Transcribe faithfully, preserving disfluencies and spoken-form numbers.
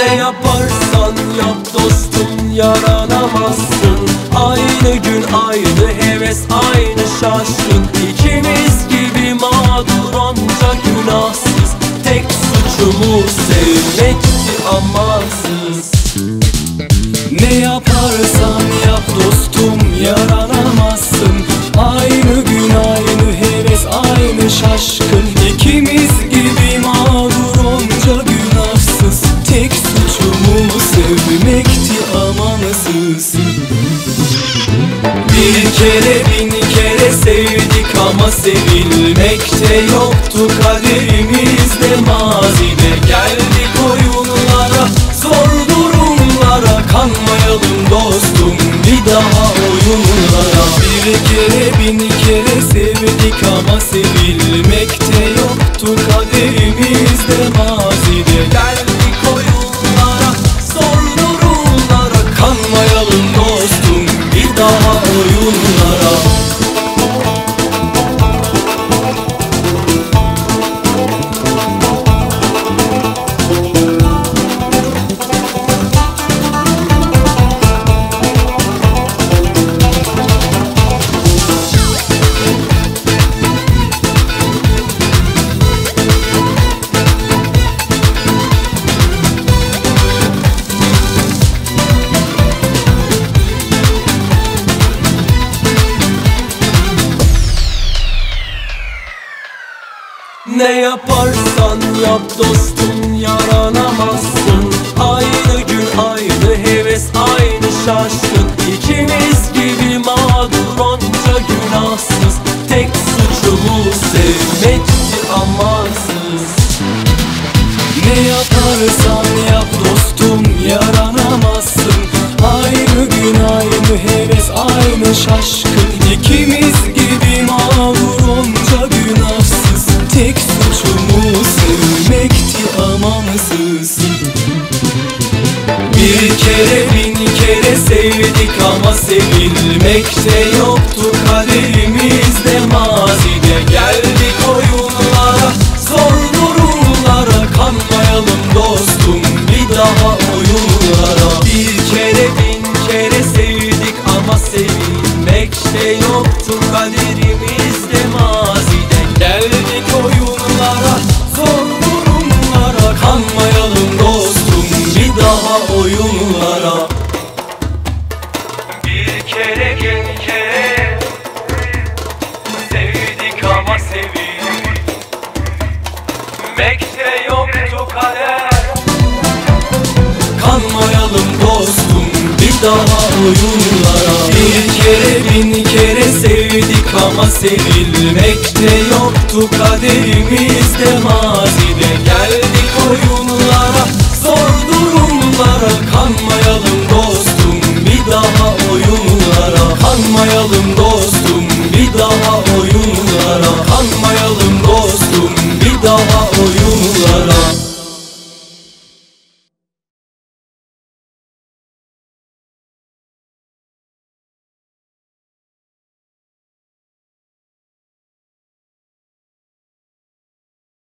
Ne yaparsan yap dostum yaranamazsın. Aynı gün aynı heves aynı şaşkın. İkimiz gibi mağdur onca günahsız. Tek suçumuz sevmekti amansız. Ne yaparsan yap dostum yaranamazsın. Aynı gün aynı heves aynı şaşkın. İkimiz gibi mağdur onca günahsız. Tek suçumuz sevmekti amansız. Bir kere bin kere sevdik ama sevilmekte yoktu kaderimizde. Mazide geldik oyunlara, zor durumlara. Kanmayalım dostum bir daha oyunlara. Bir kere bin kere sevdik ama sevilmekte yoktu kaderimizde. Mazide Geldik oyunlara, zor durumlara. Kanmayalım dostum bir daha oyunlara. Ne yaparsan yap dostum yaranamazsın. Aynı gün aynı heves aynı şaşkın. İkimiz gibi mağdur onca günahsız. Tek suçumuz sevmekti amansız. ne yaparsan yap dostum yaranamazsın. Aynı gün aynı heves aynı şaşkın. İkimiz gibi mağdur onca günahsız. Tek suçumuz sevmekti amansız. Bir kere bin kere sevdik ama sevilmekte yoktu kaderimizde. Mazide geldik oyunlara, zor durumlara. Kanmayalım dostum bir daha oyunlara. Bir kere bin kere sevdik ama sevilmekte yoktu kaderimizde. Mazide geldik oyunlara, zor durumlara. Kanmayalım dostum bir daha oyunlara. Bir kere bin kere sevdik ama sevilmekte yoktu kader. Kanmayalım dostum bir daha oyunlara. Bir kere bin kere sevdik ama sevilmekte yoktu kaderimizde. Mazide geldik oyunlara, zor durumlara. Kanmayalım dostum bir daha oyunlara. Kanmayalım dostum bir daha oyunlara. Kanmayalım dostum bir daha oyunlara.